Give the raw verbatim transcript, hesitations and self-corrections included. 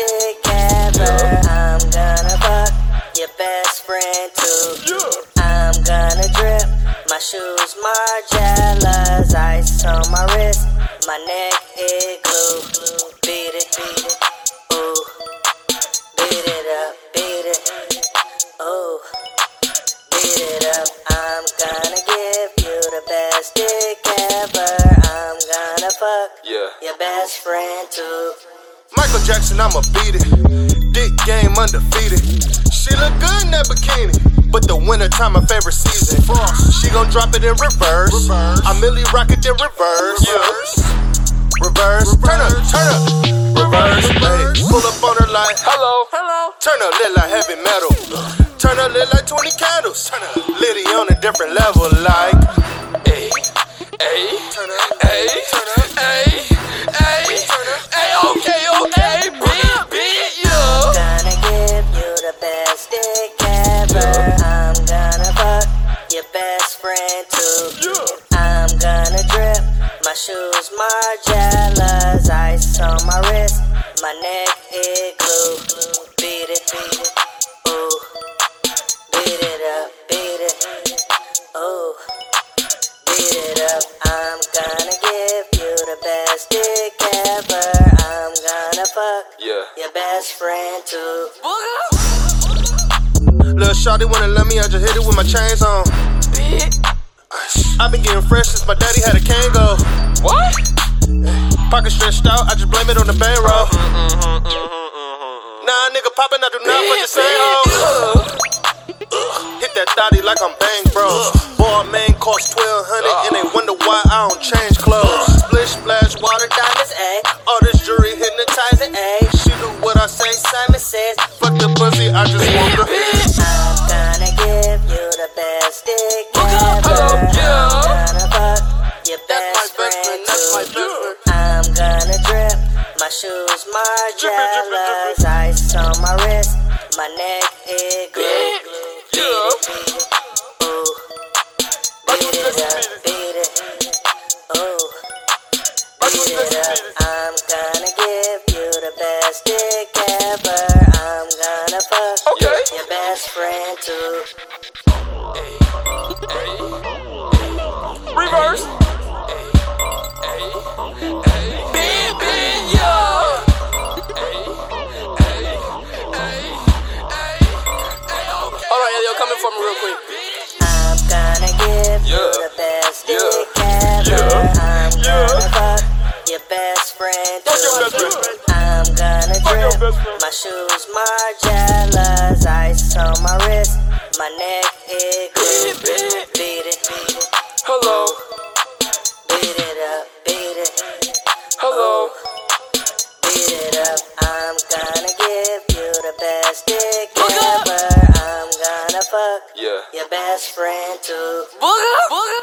dick ever. I'm gonna fuck your best friend too. I'm gonna drip my shoes Margielas, ice on my wrist, my neck igloo. Beat it, beat it, ooh. Beat it up, beat it, ooh. Beat it up. I'm gonna give you the best dick ever. I'm gonna fuck Yeah. your best friend too. Michael Jackson, I'ma beat it. Dick game undefeated. She look good in that bikini, but the winter time my favorite season. Frost, she gon' drop it in reverse. reverse. I Millie rock it in reverse. Reverse, reverse. Turn up, turn up. Reverse, hey. Pull up on her like hello, hello. Turn up lit like heavy metal. Turn up lit like twenty candles. Turn up litty on a different level like. Hey, hey, Turn up, hey, turn up, hey, hey, turn up. hey, okay, okay, beat, beat, I'm yeah. gonna give you the best dick ever. I'm gonna fuck your best friend too. I'm gonna drip my shoes Margielas, ice on my wrist, my neck igloo. Beat it, beat it, ooh. Beat it up, beat it, ooh. Beat it up. I'm gonna give you the best dick ever. I'm gonna fuck Yeah. your best friend too. Little shawty wanna love me, I just hit it with my chains on. I been getting fresh since my daddy had a Kango. What? Pocket stretched out, I just blame it on the bankroll. Nah, nigga poppin', I do not fuck the same hoe. Hit that thotty like I'm bang bros. Boy, man cost twelve hundred and they wonder why I don't change clothes. Splish, splash, water, diamonds, ayy. All this jewelry hypnotizing, ayy. She do what I say, Simon says. Fuck the pussy, I just want the. I'm gonna give you the best dick Hello, ever. yeah. I'm gonna fuck your That's best my best friend friend, that's my too. best friend. I'm gonna drip my shoes Margielas, ice on my wrist, my neck igloo. Yeah. Ooh. Beat it up, beat it, ooh. Beat it up. I'm gonna give you the best dick ever. I'm gonna fuck Okay. your best friend too. Reverse. Beat, beat, yeah. Alright, yo, coming for me real quick. I'm gonna give you Yeah. the best Yeah. dick ever. Yeah. I'm Yeah. gonna fuck your best friend Fuck your too. best friend. I'm gonna Fuck your drip best friend. my shoes Margielas, ice on my wrist, my neck igloo. Beat, beat. Beat it, beat it, Hello, beat it up, beat it, hello. beat it up. I'm gonna give you the best dick ever. I'm gonna fuck Yeah. your best friend too. Booger, booger.